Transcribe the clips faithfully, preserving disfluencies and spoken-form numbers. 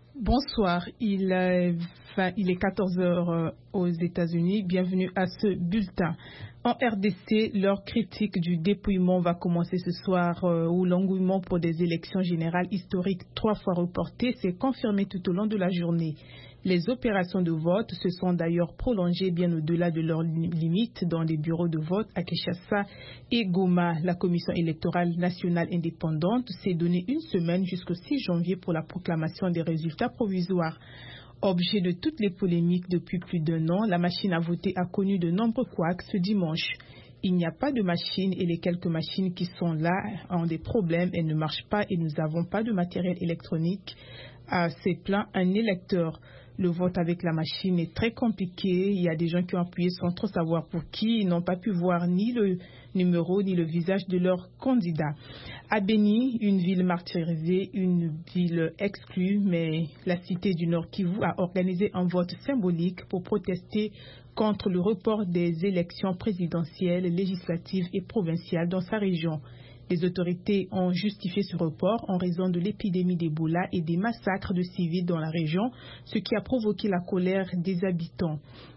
Bonsoir, il est, enfin, il est quatorze heures aux États-Unis. Bienvenue à ce bulletin. En R D C, leur critique du dépouillement va commencer ce soir euh, où l'engouement pour des élections générales historiques trois fois reportées s'est confirmé tout au long de la journée. Les opérations de vote se sont d'ailleurs prolongées bien au-delà de leurs limites dans les bureaux de vote à Kinshasa et Goma. La Commission électorale nationale indépendante s'est donné une semaine jusqu'au six janvier pour la proclamation des résultats provisoires. Objet de toutes les polémiques depuis plus d'un an, la machine à voter a connu de nombreux couacs ce dimanche. Il n'y a pas de machine et les quelques machines qui sont là ont des problèmes et ne marchent pas et nous n'avons pas de matériel électronique. À s'est plaint un électeur. Le vote avec la machine est très compliqué. Il y a des gens qui ont appuyé sans trop savoir pour qui. Ils n'ont pas pu voir ni le numéro ni le visage de leur candidat. À Beni, une ville martyrisée, une ville exclue, mais la cité du Nord Kivu a organisé un vote symbolique pour protester contre le report des élections présidentielles, législatives et provinciales dans sa région. Les autorités ont justifié ce report en raison de l'épidémie d'Ebola et des massacres de civils dans la région, ce qui a provoqué la colère des habitants.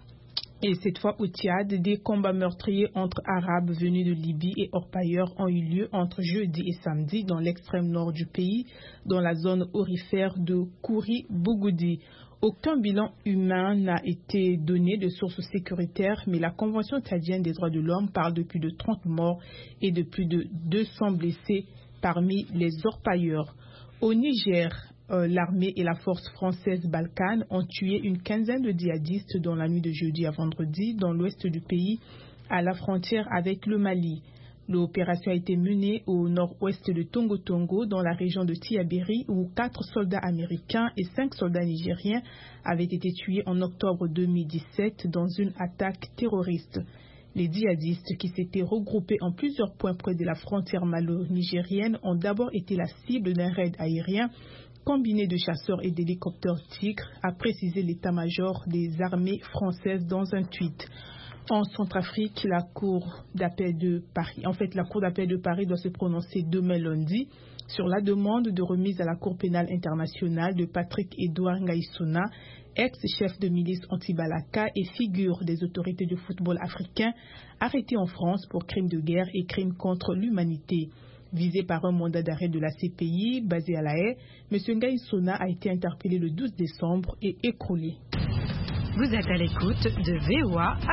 Et cette fois au Tchad, des combats meurtriers entre Arabes venus de Libye et orpailleurs ont eu lieu entre jeudi et samedi dans l'extrême nord du pays, dans la zone aurifère de Kouri-Bougoudi. Aucun bilan humain n'a été donné de sources sécuritaires, mais la Convention tchadienne des droits de l'homme parle de plus de trente morts et de plus de deux cents blessés parmi les orpailleurs. Au Niger, euh, l'armée et la force française Balkan ont tué une quinzaine de djihadistes dans la nuit de jeudi à vendredi dans l'ouest du pays, à la frontière avec le Mali. L'opération a été menée au nord-ouest de Tongo Tongo, dans la région de Tillabéri, où quatre soldats américains et cinq soldats nigériens avaient été tués en octobre deux mille dix-sept dans une attaque terroriste. Les djihadistes, qui s'étaient regroupés en plusieurs points près de la frontière malo-nigérienne, ont d'abord été la cible d'un raid aérien combiné de chasseurs et d'hélicoptères Tigre, a précisé l'état-major des armées françaises dans un tweet. En Centrafrique, la Cour d'appel de Paris, en fait, la Cour d'appel de Paris doit se prononcer demain lundi sur la demande de remise à la Cour pénale internationale de Patrick Edouard Ngaïsouna, ex-chef de milice anti-Balaka et figure des autorités de football africain, arrêté en France pour crimes de guerre et crimes contre l'humanité. Visé par un mandat d'arrêt de la C P I basé à La Haye, M. Ngaïsouna a été interpellé le douze décembre et écroulé. Vous êtes à l'écoute de V O A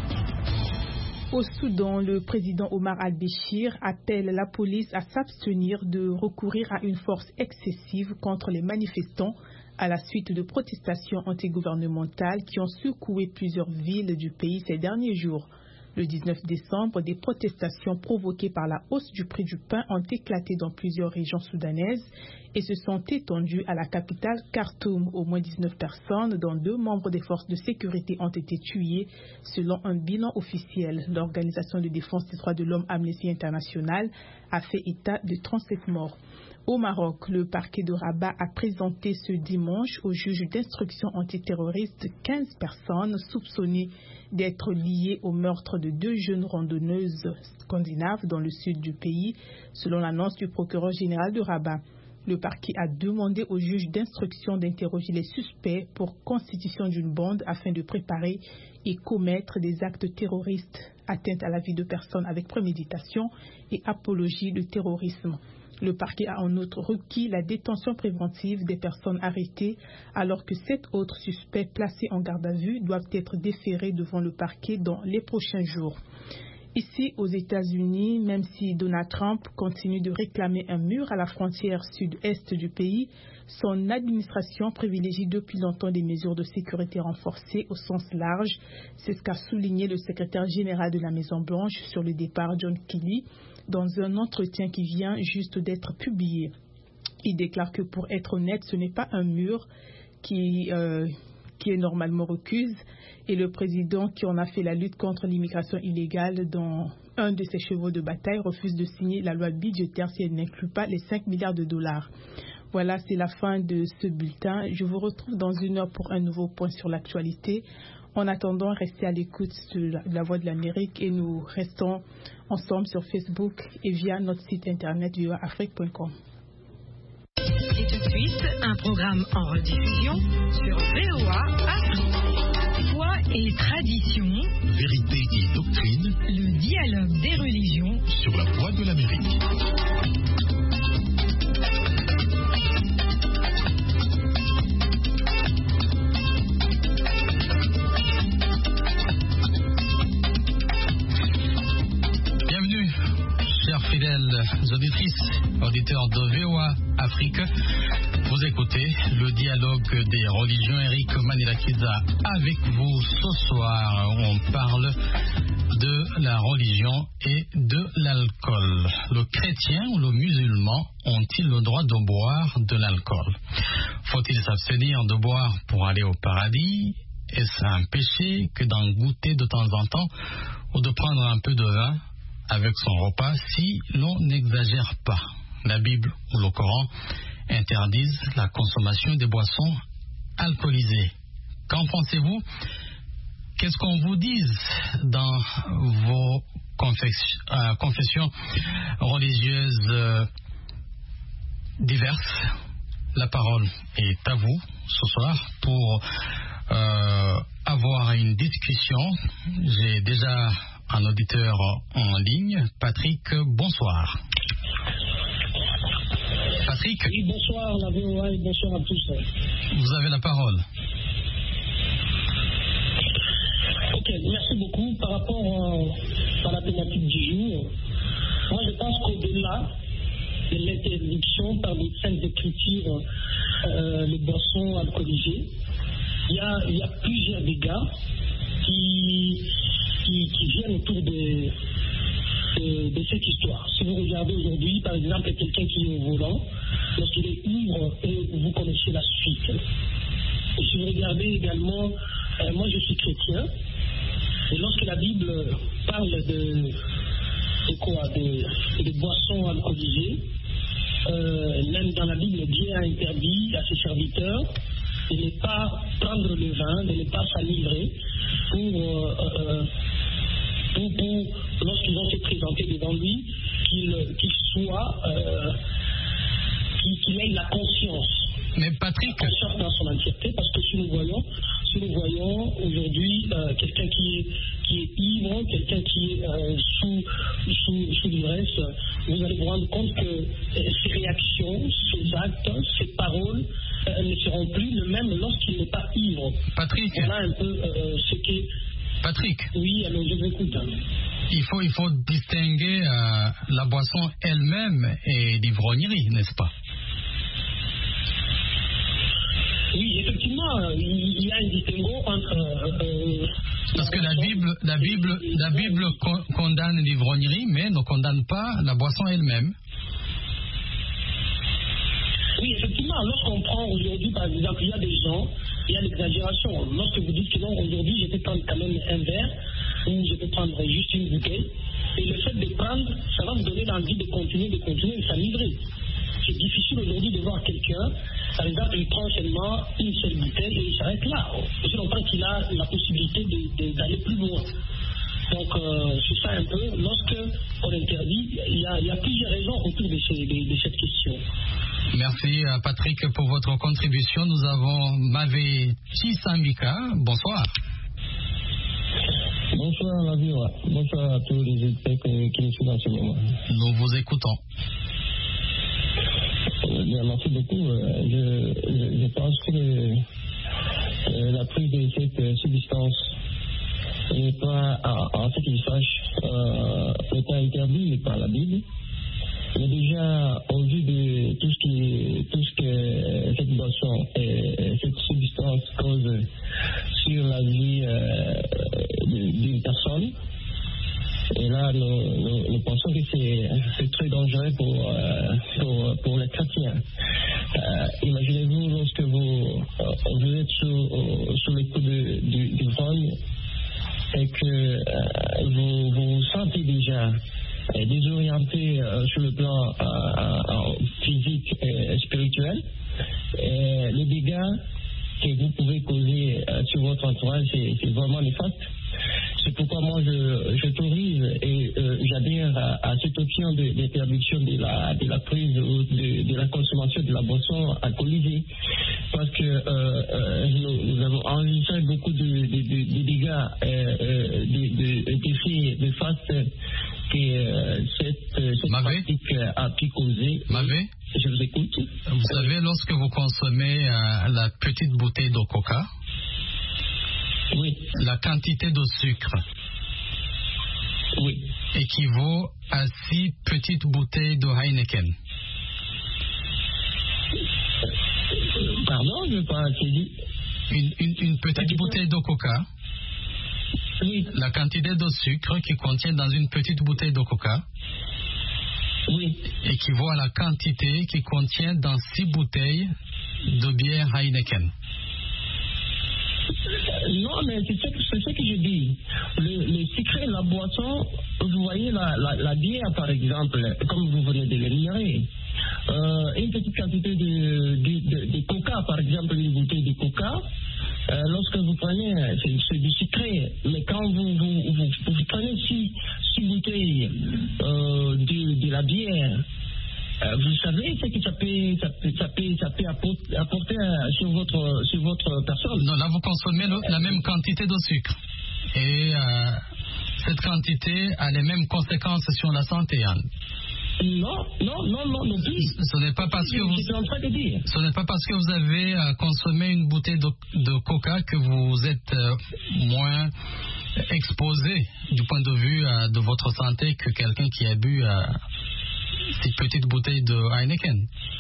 Afrique. Au Soudan, le président Omar al-Béchir appelle la police à s'abstenir de recourir à une force excessive contre les manifestants à la suite de protestations antigouvernementales qui ont secoué plusieurs villes du pays ces derniers jours. Le dix-neuf décembre, des protestations provoquées par la hausse du prix du pain ont éclaté dans plusieurs régions soudanaises et se sont étendues à la capitale Khartoum. Au moins dix-neuf personnes, dont deux membres des forces de sécurité, ont été tuées selon un bilan officiel. L'Organisation de défense des droits de l'homme Amnesty International a fait état de trente-sept morts. Au Maroc, le parquet de Rabat a présenté ce dimanche au juge d'instruction antiterroriste quinze personnes soupçonnées d'être liées au meurtre de deux jeunes randonneuses scandinaves dans le sud du pays, selon l'annonce du procureur général de Rabat. Le parquet a demandé au juge d'instruction d'interroger les suspects pour constitution d'une bande afin de préparer et commettre des actes terroristes, atteinte à la vie de personnes avec préméditation et apologie de terrorisme. Le parquet a en outre requis la détention préventive des personnes arrêtées, alors que sept autres suspects placés en garde à vue doivent être déférés devant le parquet dans les prochains jours. Ici, aux États-Unis, même si Donald Trump continue de réclamer un mur à la frontière sud-est du pays, son administration privilégie depuis longtemps des mesures de sécurité renforcées au sens large. C'est ce qu'a souligné le secrétaire général de la Maison-Blanche sur le départ John Kelly dans un entretien qui vient juste d'être publié. Il déclare que pour être honnête, ce n'est pas un mur qui... Euh, qui est normalement recuse, et le président qui en a fait la lutte contre l'immigration illégale dans un de ses chevaux de bataille refuse de signer la loi budgétaire si elle n'inclut pas les cinq milliards de dollars. Voilà, c'est la fin de ce bulletin. Je vous retrouve dans une heure pour un nouveau point sur l'actualité. En attendant, restez à l'écoute de la Voix de l'Amérique et nous restons ensemble sur Facebook et via notre site internet v o a afrique point com. Suisse, un programme en rediffusion sur V O A Afrique. Foi et tradition, vérité et doctrine, le dialogue des religions sur la voie de l'Amérique. Fidèles auditrices, auditeurs de V O A Afrique, vous écoutez le dialogue des religions. Eric Manilakiza avec vous ce soir. On parle de la religion et de l'alcool. Le chrétien ou le musulman ont-ils le droit de boire de l'alcool? Faut-il s'abstenir de boire pour aller au paradis? Est-ce un péché que d'en goûter de temps en temps ou de prendre un peu de vin avec son repas si l'on n'exagère pas? La Bible ou le Coran interdisent la consommation des boissons alcoolisées. Qu'en pensez-vous? Qu'est-ce qu'on vous dit dans vos confessions, euh, confessions religieuses euh, diverses? La parole est à vous ce soir pour euh, avoir une discussion. J'ai déjà un auditeur en ligne. Patrick, bonsoir. Patrick. Oui, bonsoir la V O A et bonsoir à tous. Vous avez la parole. Ok, merci beaucoup. Par rapport euh, à la thématique du jour, moi je pense qu'au-delà de l'interdiction par les saintes écritures euh, les boissons alcoolisées, il y a, il y a plusieurs dégâts qui Qui, qui viennent autour de, de, de cette histoire. Si vous regardez aujourd'hui, par exemple, quelqu'un qui est au volant, lorsqu'il est ivre, et vous connaissez la suite. Et si vous regardez également, euh, moi je suis chrétien, et lorsque la Bible parle de, de quoi, de, de boissons alcoolisées, euh, même dans la Bible, Dieu a interdit à ses serviteurs de ne pas prendre le vin, de ne pas s'enivrer pour, euh, euh, pour, pour lorsqu'ils vont se présenter devant lui, qu'il qu'il soit, euh, qu'il qu'il ait la conscience. Mais Patrick, la conscience dans son entièreté, parce que si nous voyons, si nous voyons aujourd'hui euh, quelqu'un qui est, qui est ivre, quelqu'un qui est euh, sous, sous, sous l'ivresse, vous allez vous rendre compte que euh, ses réactions, ses actes, ses paroles euh, ne seront plus le même lorsqu'il n'est pas ivre. Patrick, voilà un peu euh, ce qui est. Patrick. Oui, alors je vous écoute. Il faut, il faut distinguer euh, la boisson elle-même et l'ivrognerie, n'est-ce pas? Oui, effectivement, il y a un distinguo entre. Euh, Parce que la Bible, la Bible, la Bible condamne l'ivrognerie, mais ne condamne pas la boisson elle-même. Oui, effectivement, lorsqu'on prend aujourd'hui, par exemple, il y a des gens, il y a l'exagération. Lorsque vous dites que non, aujourd'hui, je peux prendre quand même un verre, ou je peux prendre juste une bouteille, et le fait de prendre, ça va vous donner l'envie de continuer, de continuer, de s'enivrer. C'est difficile aujourd'hui de voir quelqu'un, par exemple, il prend seulement une seule bouteille et il s'arrête là. Je longtemps qu'il a la possibilité d'aller plus loin. Donc, euh, c'est ça un peu. Lorsque on interdit, il y a, il y a plusieurs raisons autour de, ces, de, de cette question. Merci Patrick pour votre contribution. Nous avons Mavé Chisambika. Bonsoir. Bonsoir la vie, bonsoir à tous les auditeurs qui nous suivent dans ce moment. Nous vous écoutons. Bien, merci beaucoup. Je, je, je pense que euh, la prise de cette substance n'est pas, en ce qu'il sache, euh, n'est pas interdit par la Bible. Mais déjà, au vu de tout ce, qui, tout ce que cette boisson et cette substance cause sur la vie euh, d'une personne, et là, nous, nous, nous pensons que c'est, c'est très dangereux pour, euh, pour, pour les chrétiens. Euh, imaginez-vous lorsque vous, euh, vous êtes sous, sous les coups de, du, du vent et que euh, vous vous sentez déjà euh, désorienté euh, sur le plan euh, euh, physique et spirituel. Et les dégâts que vous pouvez causer euh, sur votre entourage, c'est, c'est vraiment néfaste. c'est pourquoi moi je, j'autorise et euh, j'adhère à, à cette option de, d'interdiction de la, de la prise ou de, de la consommation de la boisson alcoolisée. Parce que euh, euh, nous, nous avons enregistré beaucoup de, de, de, de dégâts, euh, euh, d'effets de, de, de face que euh, cette, cette pratique a pu causer. Mavé, je vous écoute. Vous savez, lorsque vous consommez euh, la petite bouteille de coca, oui. La quantité de sucre oui. équivaut à six petites bouteilles de Heineken. Pardon, je n'ai pas assez dit. Une, une, une petite bouteille de coca, oui. La quantité de sucre qui contient dans une petite bouteille de coca oui. équivaut à la quantité qui contient dans six bouteilles de bière Heineken. Non, mais c'est ce, c'est ce que je dis. Le, le sucré, la boisson, vous voyez la, la, la bière par exemple, comme vous venez de l'énumérer. Euh, une petite quantité de, de, de, de coca, par exemple, une bouteille de coca, euh, lorsque vous prenez, c'est, c'est du sucré, mais quand vous, vous, vous, vous prenez six, six bouteilles euh, de, de la bière, Euh, vous savez ce que ça peut, ça peut, ça peut, ça peut apporter, apporter sur, votre, sur votre personne. Non, là vous consommez le, la même quantité de sucre. Et euh, cette quantité a les mêmes conséquences sur la santé, Anne. Non, non, non, non, non plus. Ce n'est pas parce que vous, en train de dire. Ce n'est pas parce que vous avez euh, consommé une bouteille de, de coca que vous êtes euh, moins exposé du point de vue euh, de votre santé que quelqu'un qui a bu euh, ces petites bouteilles de Heineken.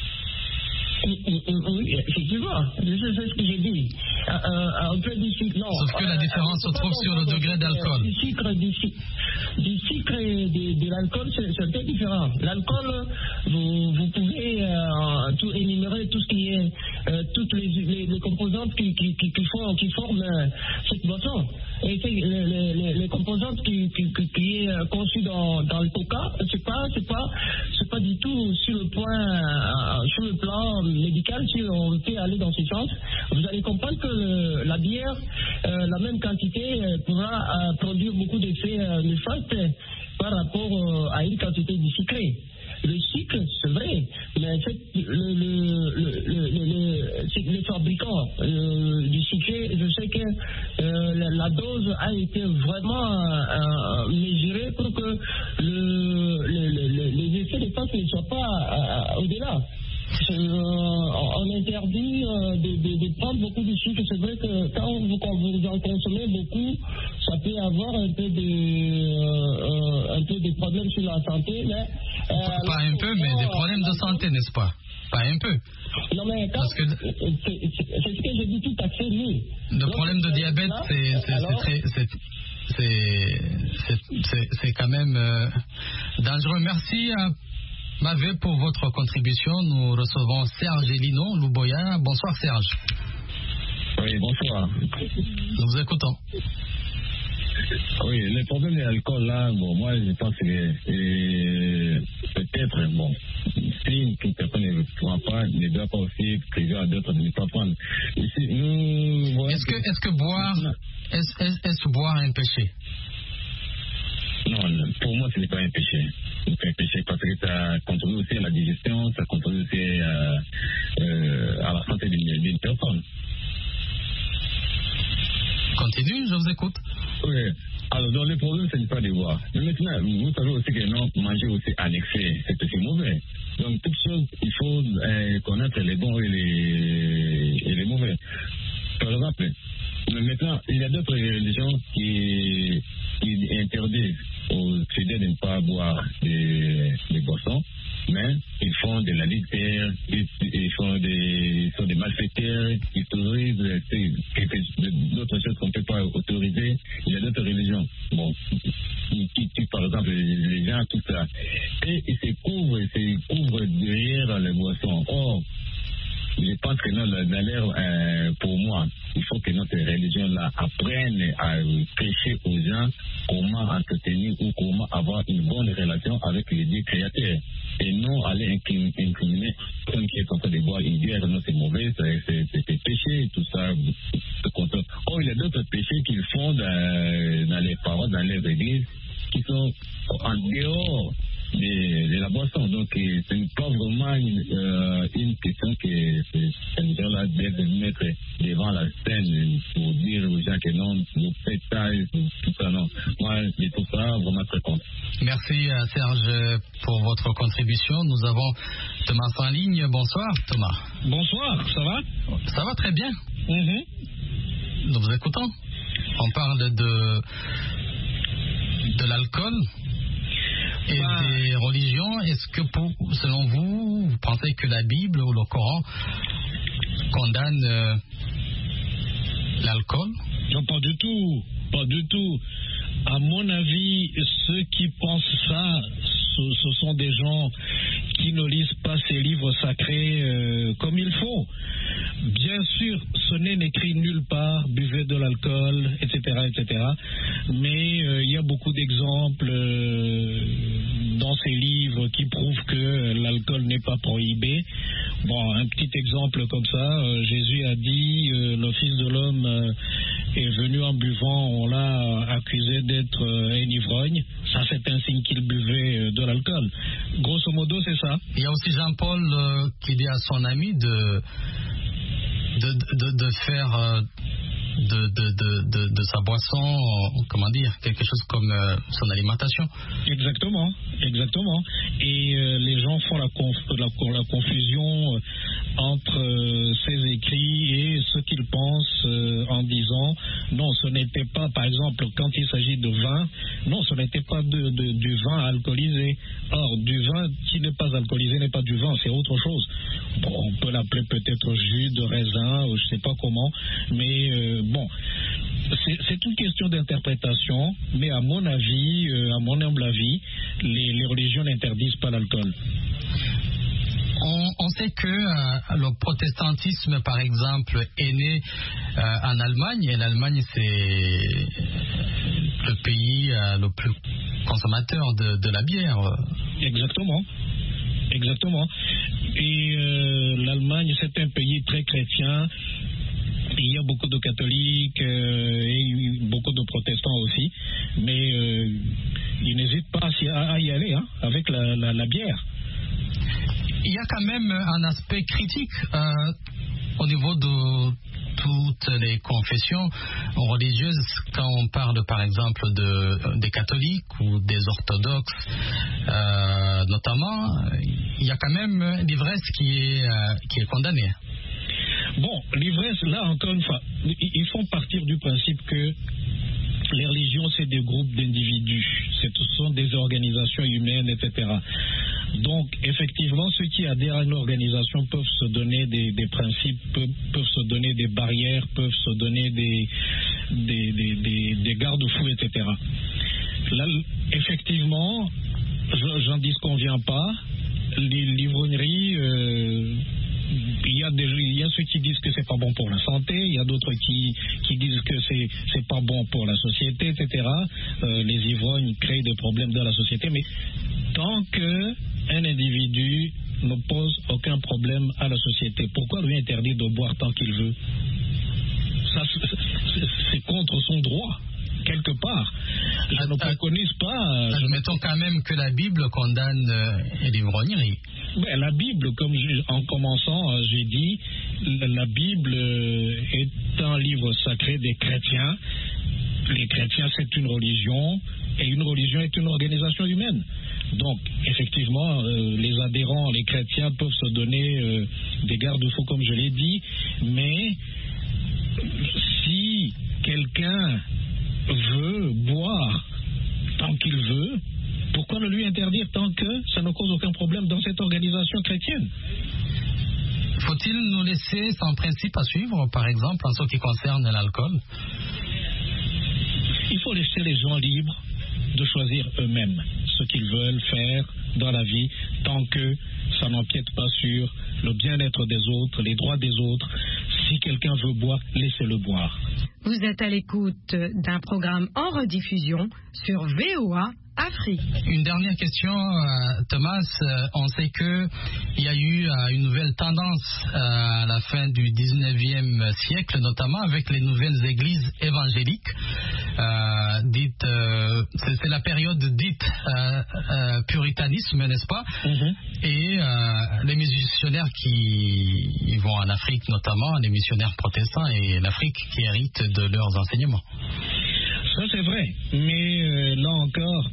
Oui, effectivement, c'est ce que j'ai dit. Euh, euh, on peut dire non. Sauf que la différence se trouve sur le degré d'alcool. Du sucre, du, du sucre et de, de l'alcool, c'est, c'est un peu différent. L'alcool, vous, vous pouvez euh, tout énumérer tout ce qui est, euh, toutes les, les, les composantes qui, qui, qui, qui, font, qui forment euh, cette boisson. Et c'est, les, les, les composantes qui, qui, qui, qui est conçues dans, dans le coca, c'est pas, c'est pas, c'est pas du tout sur le point, euh, sur le plan médical, si on peut aller dans ce sens. Vous allez comprendre que le, la bière, euh, la même quantité, euh, pourra euh, produire beaucoup d'effets euh, néfastes par rapport euh, à une quantité de sucré. Le sucre, c'est vrai, mais fait, le, le, le, le, le, les fabricants euh, du sucré, je sais que euh, la, la dose a été vraiment euh, mesurée pour que le, le, le, les effets néfastes ne soient pas euh, au-delà. Euh, on interdit euh, de, de, de prendre beaucoup de sucre. C'est vrai que quand vous, quand vous en consommez beaucoup, ça peut avoir un peu de, euh, un peu de problèmes sur la santé. Mais, euh, pas un peu, mais des problèmes de santé, n'est-ce pas? Pas un peu. Non, mais quand, que, c'est, c'est, c'est ce que j'ai dit tout à fait, oui. Le Donc, problème de diabète, là, c'est, c'est, alors, c'est, très, c'est, c'est, c'est, c'est, c'est quand même euh, dangereux. Merci à Mavé pour votre contribution. Nous recevons Serge Elino Louboya. Bonsoir Serge. Oui, bonsoir. Nous vous écoutons. Oui, le problème de l'alcool là, bon, moi je pense que euh, peut-être, bon, si toute personne ne prend pas, ne doit pas aussi prévoir à d'autres de ne pas prendre. Ici, nous, est-ce que, que, est-ce que boire, est-ce, est-ce, est-ce boire un péché? Non, pour moi ce n'est pas un péché. C'est un péché parce que ça contribue aussi à la digestion, ça contribue aussi euh, euh, à la santé d'une, d'une personne. Continue, je vous écoute. Oui. Alors, dans le problème, ce n'est pas de boire. Mais maintenant, vous savez aussi que non, manger aussi à l'excès, c'est aussi mauvais. Donc, toute chose, il faut euh, connaître les bons et les, et les mauvais. Par exemple, mais maintenant, il y a d'autres religions qui, qui interdisent aux fidèles de ne pas boire des, des boissons, mais ils font de la litière, ils, ils font des, ils sont des malfaiteurs, ils autorisent d'autres choses qu'on ne peut pas autoriser. Il y a d'autres religions, bon, qui tuent par exemple les gens, tout ça. Et ils se couvrent, ils se couvrent derrière les boissons. Or, je pense que non, d'ailleurs, euh, pour moi, il faut que notre religion-là apprenne à prêcher aux gens comment entretenir ou comment avoir une bonne relation avec les dieux créateurs. Et non aller incriminer quelqu'un qui est en train de boire une bière, non, c'est mauvais, c'est, c'est, c'est, c'est péché, tout ça. Or, il y a d'autres péchés qu'ils font dans, dans les paroles voient dans les églises qui sont en dehors de, de la boisson. Donc, ce n'est pas vraiment une, euh, une question que ces leaders-là doivent mettre devant la scène pour dire aux gens que non, vous faites ça et tout ça. Non, moi, je trouve ça vraiment très compte. Merci Serge pour votre contribution. Nous avons Thomas en ligne. Bonsoir Thomas. Bonsoir, ça va? Ça va très bien. Mm-hmm. Nous vous écoutons. On parle de, de l'alcool et bah. des religions. Est-ce que pour, selon vous, vous pensez que la Bible ou le Coran condamne euh, l'alcool? Non, pas du tout. Pas du tout. À mon avis, ceux qui pensent ça, ce, ce sont des gens qui ne lisent pas ces livres sacrés euh, comme il faut. Bien sûr, ce n'est écrit nulle part, buvez de l'alcool, et cetera, et cetera. Mais euh, il y a beaucoup d'exemples euh, dans ces livres qui prouvent que l'alcool n'est pas prohibé. Bon, un petit exemple comme ça, euh, Jésus a dit, euh, le Fils de l'homme euh, est venu en buvant, on l'a accusé d'être euh, un ivrogne. Ça, c'est un signe qu'il buvait euh, de l'alcool. Grosso modo, c'est ça. Il y a aussi Jean-Paul euh, qui dit à son ami de... De, de, de faire euh, de, de, de, de sa boisson, comment dire, quelque chose comme euh, son alimentation. Exactement, exactement. Et euh, les gens font la, conf, la, la confusion entre euh, ces écrits et ce qu'ils pensent euh, en disant non, ce n'était pas, par exemple, quand il s'agit de vin, non, ce n'était pas de, de, du vin alcoolisé. Or, du vin qui n'est pas alcoolisé n'est pas du vin, c'est autre chose. Bon, on peut l'appeler peut-être jus de raisin, ou je ne sais pas comment, mais euh, bon, c'est, c'est une question d'interprétation, mais à mon avis, euh, à mon humble avis, les, les religions n'interdisent pas l'alcool. On, on sait que euh, le protestantisme, par exemple, est né euh, en Allemagne, et l'Allemagne, c'est le pays euh, le plus consommateur de, de la bière. Exactement. Exactement. Et euh, l'Allemagne, c'est un pays très chrétien. Il y a beaucoup de catholiques euh, et beaucoup de protestants aussi. Mais euh, ils n'hésitent pas à, à y aller hein, avec la, la, la bière. Il y a quand même un aspect critique euh, au niveau de toutes les confessions religieuses quand on parle par exemple de, des catholiques ou des orthodoxes euh, notamment, il y a quand même l'ivresse qui est, euh, qui est condamnée. Bon, l'ivresse, là encore une fois, il faut partir du principe que les religions, c'est des groupes d'individus, ce sont des organisations humaines, et cetera. Donc, effectivement, ceux qui adhèrent à une organisation peuvent se donner des, des principes, peuvent, peuvent se donner des barrières, peuvent se donner des, des, des, des, des garde-fous, et cetera. Là, effectivement, j'en disconviens pas. L'ivrognerie, euh, il y a des, il y a ceux qui disent que c'est pas bon pour la santé, il y a d'autres qui, qui disent que c'est, c'est pas bon pour la société, et cetera. Euh, les ivrognes créent des problèmes dans la société, mais tant que un individu ne pose aucun problème à la société, pourquoi lui interdire de boire tant qu'il veut? Ça, c'est, c'est contre son droit. Quelque part. Je ne préconise pas. Admettons quand même que la Bible condamne euh, l'ivrognerie. Ben, la Bible, comme je, en commençant, euh, j'ai dit, la, la Bible euh, est un livre sacré des chrétiens. Les chrétiens, c'est une religion, et une religion est une organisation humaine. Donc, effectivement, euh, les adhérents, les chrétiens peuvent se donner euh, des garde-fous, comme je l'ai dit, mais si quelqu'un veut boire tant qu'il veut, pourquoi ne lui interdire tant que ça ne cause aucun problème dans cette organisation chrétienne? Faut-il nous laisser sans principe à suivre, par exemple, en ce qui concerne l'alcool? Il faut laisser les gens libres de choisir eux-mêmes ce qu'ils veulent faire dans la vie, tant que ça n'empiète pas sur le bien-être des autres, les droits des autres. Si quelqu'un veut boire, laissez-le boire. Vous êtes à l'écoute d'un programme en rediffusion sur V O A Afrique. Une dernière question, euh, Thomas. Euh, on sait qu'il y a eu euh, une nouvelle tendance euh, à la fin du dix-neuvième siècle, notamment avec les nouvelles églises évangéliques. euh, dite, euh, c'est, c'est la période dite euh, euh, puritanisme, n'est-ce pas? Mm-hmm. Et euh, les missionnaires qui vont en Afrique, notamment les missionnaires protestants, et l'Afrique qui hérite de leurs enseignements. Ça c'est vrai, mais euh, là encore,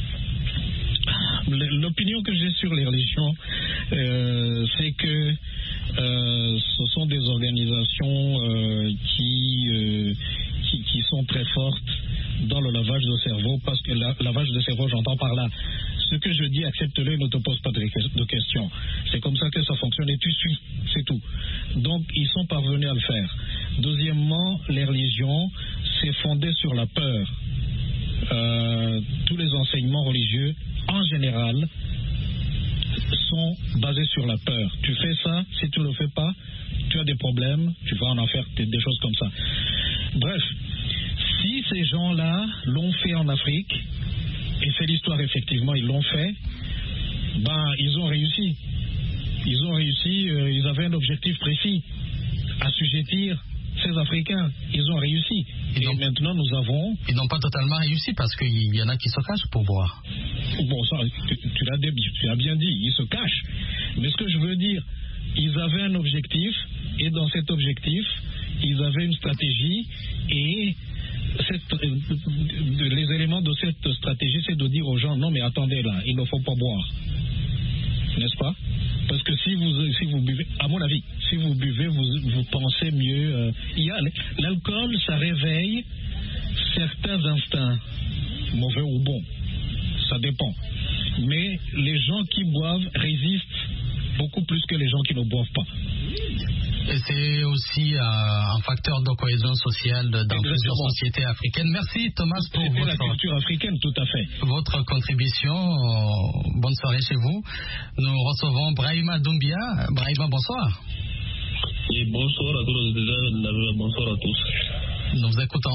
l'opinion que j'ai sur les religions, euh, c'est que euh, ce sont des organisations euh, qui, euh, qui qui sont très fortes dans le lavage de cerveau, parce que la, lavage de cerveau, j'entends par là, ce que je dis, accepte-le, ne te pose pas de, de questions. C'est comme ça que ça fonctionne et tu suis, c'est tout. Donc, ils sont parvenus à le faire. Deuxièmement, les religions, c'est fondé sur la peur. Euh, tous les enseignements religieux, en général, sont basés sur la peur. Tu fais ça, si tu ne le fais pas, tu as des problèmes, tu vas en en faire des, des choses comme ça. Bref, si ces gens-là l'ont fait en Afrique, et c'est l'histoire effectivement, ils l'ont fait, ben ils ont réussi. Ils ont réussi, euh, ils avaient un objectif précis, assujettir ces Africains. Ils ont réussi. Et, et maintenant nous avons... Ils n'ont pas totalement réussi parce qu'il y en a qui se cachent pour boire. Bon, ça, tu, tu, l'as, tu l'as bien dit, ils se cachent. Mais ce que je veux dire, ils avaient un objectif, et dans cet objectif, ils avaient une stratégie, et cette, les éléments de cette stratégie, c'est de dire aux gens, non mais attendez là, il ne faut pas boire. N'est-ce pas? Parce que si vous, si vous buvez, à mon avis, si vous buvez, vous, vous pensez mieux. Euh, il y a, l'alcool, ça réveille certains instincts, mauvais ou bons, ça dépend. Mais les gens qui boivent résistent beaucoup plus que les gens qui ne boivent pas. Et c'est aussi euh, un facteur de cohésion sociale dans Exactement. Plusieurs sociétés africaines. Merci Thomas pour C'était votre, la culture africaine, tout à fait. votre contribution. Bonne soirée chez vous. Nous recevons Brahima Doumbia. Brahima, bonsoir. Et bonsoir à tous les auditeurs, bonsoir à tous. Nous vous écoutons.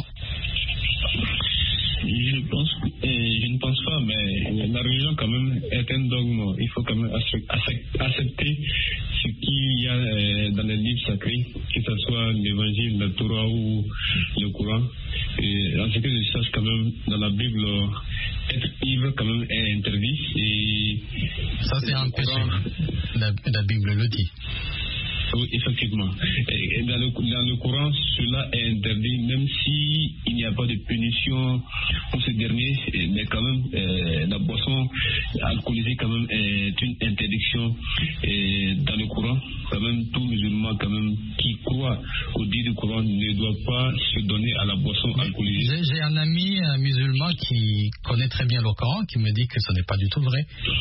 Je pense, euh, je ne pense pas, mais la religion quand même est un dogme. Il faut quand même accepter ce qu'il y a euh, dans les livres sacrés, que ce soit l'évangile, la Torah ou le Coran. Et en ce que je sache quand même, dans la Bible, être ivre quand même est interdit. Et ça c'est un péché. La, la Bible le dit. Oui, effectivement. Et dans le, dans le Coran, cela est interdit, même s'il n'y a pas de punition pour ce dernier, mais quand même, euh, la boisson alcoolisée quand même est une interdiction et dans le Coran. Quand même, tout musulman quand même qui croit au dit du Coran ne doit pas se donner à la boisson alcoolisée. J'ai, j'ai un ami un musulman qui connaît très bien le Coran qui me dit que ce n'est pas du tout vrai.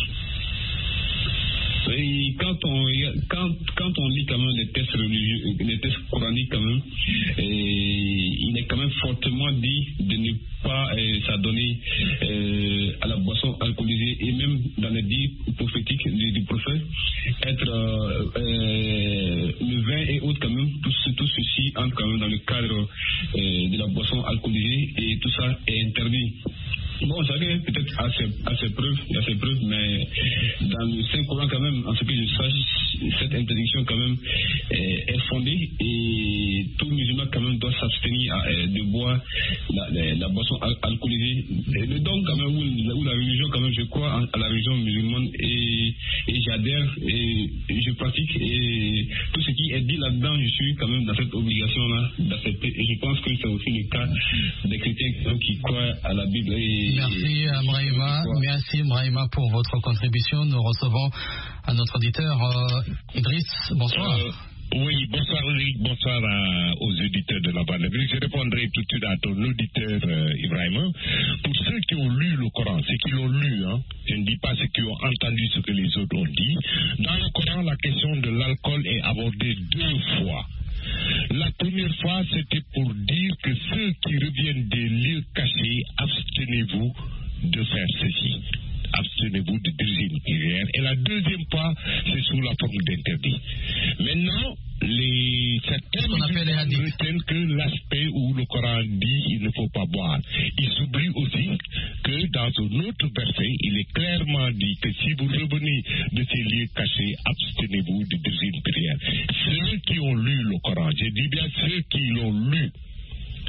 Et quand on, quand, quand on lit quand même les textes religieux, les textes coraniques quand même, et il est quand même fortement dit de ne pas euh, s'adonner euh, à la boisson alcoolisée, et même dans les dits prophétiques du, du prophète, être euh, euh, le vin et autres quand même, tout, tout ceci entre quand même dans le cadre euh, de la boisson alcoolisée, et tout ça est interdit. Bon, chacun peut-être à ses, à ses preuves, il y a ses preuves, mais dans le Saint-Coran quand même, en ce que je sache, cette interdiction quand même est, est fondée, et tout musulman quand même doit s'abstenir à, de boire la, la, la boisson al- alcoolisée. Et le don quand même, où, où la religion quand même, je crois en, à la religion musulmane, et, et j'adhère, et je pratique, et tout ce qui est dit là-dedans, je suis quand même dans cette obligation-là d'accepter, et je pense que c'est aussi le cas des chrétiens qui croient à la Bible. Et, Merci Brahima, merci Brahima pour votre contribution. Nous recevons un autre auditeur, euh, Idriss, bonsoir. Euh, oui, bonsoir Eric, bonsoir à, aux auditeurs de la bande. Je répondrai tout de suite à ton auditeur euh, Ibrahima. Pour ceux qui ont lu le Coran, ceux qui l'ont lu, hein, je ne dis pas ceux qui ont entendu ce que les autres ont dit. Dans le Coran, la question de l'alcool est abordée deux fois. La première fois, c'était pour dire que ceux qui reviennent des lieux cachés, abstenez-vous de faire ceci. Abstenez-vous de diriger une prière. Et la deuxième fois, c'est sous la forme d'interdit. Maintenant, les certains retiennent que l'aspect où le Coran dit il ne faut pas boire. Ils s'oublient aussi que dans un autre verset, il est clairement dit que si vous revenez de ces lieux cachés, abstenez-vous de diriger une prière. Ceux qui ont lu le Coran, je dis bien ceux qui l'ont lu, pas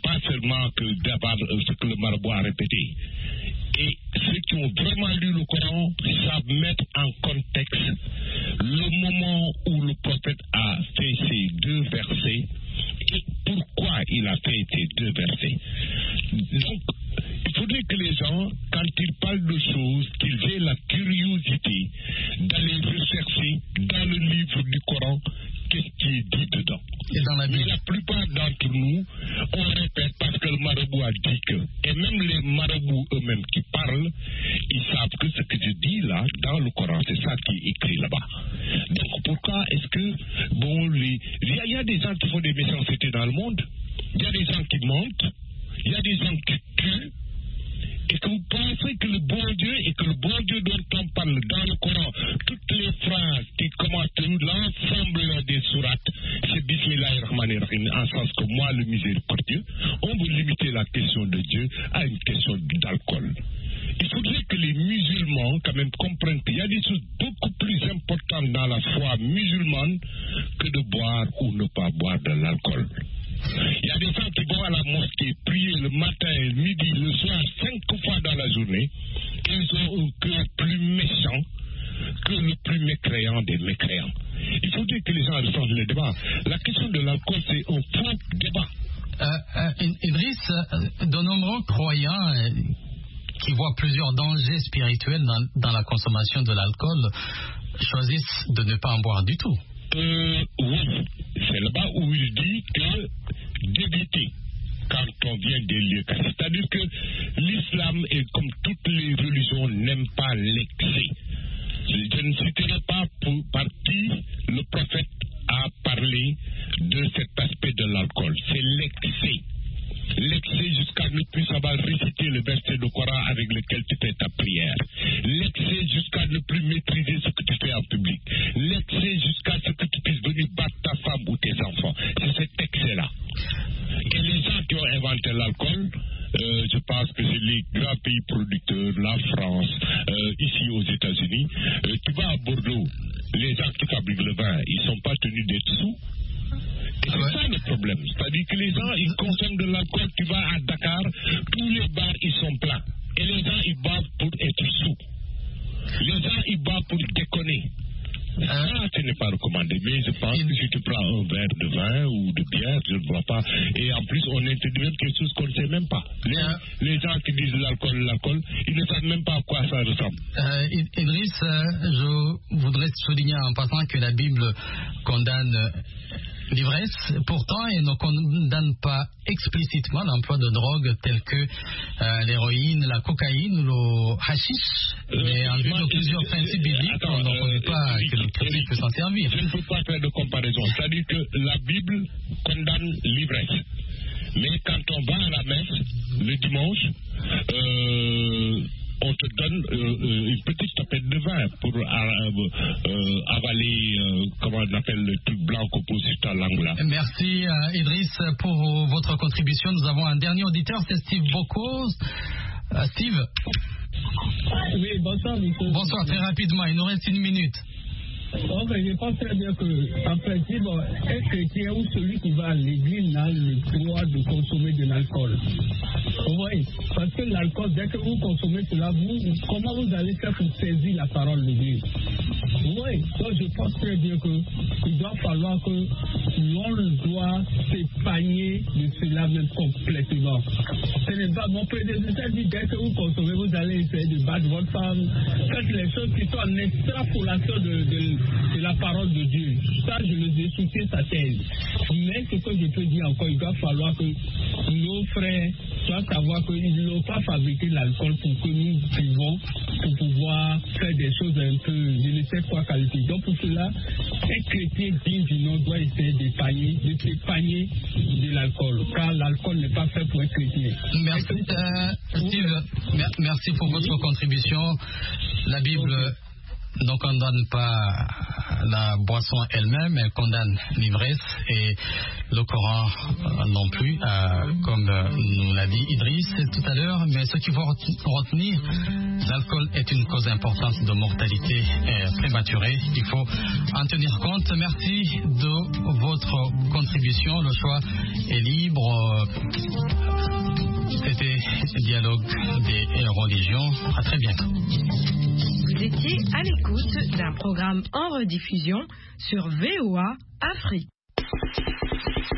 pas seulement que d'avoir ce que le marabout a répété. Et ceux qui ont vraiment lu le Coran savent mettre en contexte le moment où le prophète a fait ces deux versets et pourquoi il a fait ces deux versets. Donc, il faudrait que les gens, quand ils parlent de choses, qu'ils aient la curiosité d'aller rechercher dans le livre du Coran qu'est-ce qui est dit dedans. Et dans la Bible. Mais la plupart d'entre nous, on répète parce que le marabout a dit que. Et même les marabouts eux-mêmes qui parlent, ils savent que ce que je dis là, dans le Coran, c'est ça qui est écrit là-bas. Donc pourquoi est-ce que, bon, les... il y, a, il y a des gens qui font des méchancetés dans le monde, il y a des gens qui mentent, il y a des gens qui tuent, et que vous pensez que le bon Dieu, et que le bon Dieu dont on parle dans le Coran, toutes les phrases qui commencent l'ensemble des sourates, c'est Bismillahirrahmanirrahim, en sens que moi, le miséricordieux, on veut limiter la question de Dieu à une question d'alcool. Il faudrait que les musulmans, quand même, comprennent qu'il y a des choses beaucoup plus importantes dans la foi musulmane que de boire ou ne pas boire de l'alcool. Il y a des gens qui vont à la mosquée prier le matin, le midi, le soir, cinq fois dans la journée. Ils ont un cœur plus méchant que le plus mécréant des mécréants. Il faut dire que les gens ressentent le débat. La question de l'alcool, c'est un faux débat. Euh, euh, Idriss, de nombreux croyants euh, qui voient plusieurs dangers spirituels dans, dans la consommation de l'alcool choisissent de ne pas en boire du tout. Euh, oui, c'est là-bas où il dit que d'éviter quand on vient des lieux. C'est-à-dire que l'islam, et comme toutes les religions, n'aime pas l'excès. Je ne citerai pas pour, par qui le prophète a parlé de cet aspect de l'alcool. C'est l'excès. L'excès jusqu'à ne plus savoir réciter le verset du Coran avec lequel tu fais ta prière. L'excès jusqu'à ne plus maîtriser ce que tu fais en public. L'excès jusqu'à ce que tu puisses venir battre ta femme ou tes enfants. C'est cet excès-là. Et les gens qui ont inventé l'alcool, euh, je pense que c'est les grands pays producteurs, la France, euh, ici aux États-Unis. Euh, tu vas à Bordeaux, les gens qui fabriquent le vin, ils ne sont pas tenus d'être sous. Et c'est ouais. ça le problème. C'est-à-dire que les gens, ils consomment de l'alcool. Tu vas à Dakar, tous les bars, ils sont pleins. Et les gens, ils boivent pour être sous. Les gens, ils boivent pour déconner. Ça, ce n'est pas recommandé. Mais je pense que si tu prends un verre de vin ou de bière, je ne vois pas. Et en plus, on introduit même quelque chose qu'on ne sait même pas. Les, les gens qui disent l'alcool, l'alcool, ils ne savent même pas à quoi ça ressemble. Euh, Idriss, euh, je voudrais souligner en passant que la Bible condamne l'ivresse, pourtant, elle ne condamne pas explicitement l'emploi de drogues telles que euh, l'héroïne, la cocaïne, le hashish. Euh, mais en vue de plusieurs principes bibliques, attends, on ne reconnaît euh, pas euh, que le chrétien peut s'en servir. Je ne peux pas faire de comparaison. C'est-à-dire que la Bible condamne l'ivresse. Mais quand on va à la messe le dimanche, euh, on te donne euh, euh, une petite tapette de vin pour euh, euh, avaler, euh, comment on appelle, le truc blanc qu'on pose sur ta langue là. Merci euh, Idriss pour votre contribution. Nous avons un dernier auditeur, c'est Steve Bocco. Euh, Steve. Oui, bonsoir, monsieur. Bonsoir, très rapidement, il nous reste une minute. Oh, ben, je pense très bien que, en principe, un chrétien ou celui qui va à l'église n'a le droit de consommer de l'alcool. Oui, parce que l'alcool, dès que vous consommez cela, vous, comment vous allez faire pour saisir la parole de Dieu? Oui, donc je pense très bien qu'il doit falloir que l'on doit s'épargner de cela même complètement. Ce n'est pas mon prédécesseur dit, dès que vous consommez, vous allez essayer de battre votre femme. Faites les choses qui sont en extrapolation de, de c'est la parole de Dieu. Ça, je le ai soutenu sa thèse. Mais ce que je peux dire encore, il va falloir que nos frères doivent savoir qu'ils n'ont pas fabriqué l'alcool pour que nous vivons, pour pouvoir faire des choses un peu, je ne sais quoi qualité. Donc pour cela, un chrétien digne du nom doit essayer d'épargner, de s'épargner de l'alcool, car l'alcool n'est pas fait pour un chrétien. Merci, euh, Steve, merci pour votre contribution. La Bible ne condamne pas la boisson elle-même, elle condamne l'ivresse et le Coran euh, non plus, euh, comme euh, nous l'a dit Idriss tout à l'heure. Mais ce qu'il faut retenir, l'alcool est une cause importante de mortalité euh, prématurée. Il faut en tenir compte. Merci de votre contribution. Le choix est libre. C'était le dialogue des religions. À très bientôt. Vous étiez à l'écoute d'un programme en rediffusion sur V O A Afrique.